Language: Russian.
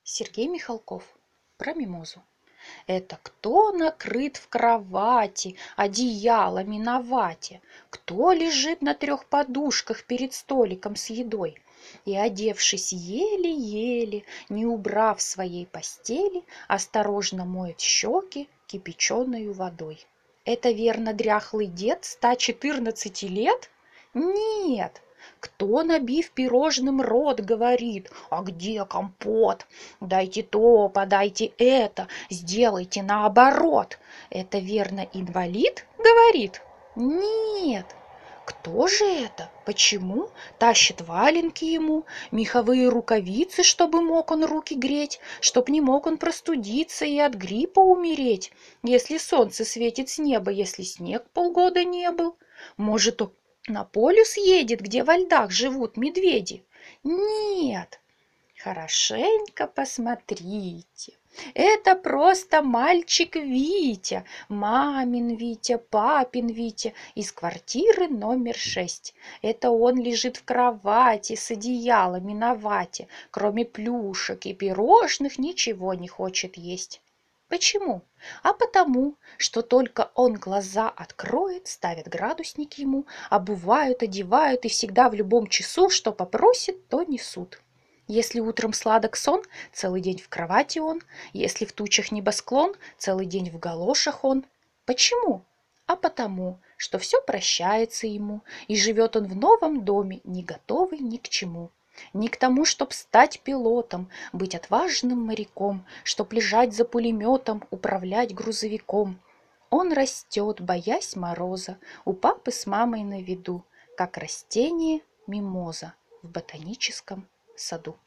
Сергей Михалков про мимозу. Это кто накрыт в кровати одеялами на вате? Кто лежит на 3 подушках перед столиком с едой? И, одевшись еле-еле, не убрав своей постели, осторожно моет щеки кипяченою водой. Это верно дряхлый дед 114 лет? Нет! Кто, набив пирожным рот, говорит: «А где компот? Дайте то, подайте это, сделайте наоборот». Это верно инвалид говорит? Нет. Кто же это? Почему? Тащит валенки ему, меховые рукавицы, чтобы мог он руки греть, чтоб не мог он простудиться и от гриппа умереть, если солнце светит с неба, если снег полгода не был. Может, он на полюс едет, где во льдах живут медведи? Нет. Хорошенько посмотрите. Это просто мальчик Витя, мамин Витя, папин Витя из квартиры номер 6. Это он лежит в кровати с одеялами на вате, кроме плюшек и пирожных ничего не хочет есть. Почему? А потому, что только он глаза откроет, ставят градусник ему, обувают, одевают и всегда в любом часу, что попросит, то несут. Если утром сладок сон, целый день в кровати он, если в тучах небосклон, целый день в галошах он. Почему? А потому, что все прощается ему, и живет он в новом доме, не готовый ни к чему. Не к тому, чтоб стать пилотом, быть отважным моряком, чтоб лежать за пулеметом, управлять грузовиком. Он растет, боясь мороза, у папы с мамой на виду, как растение мимоза в ботаническом саду.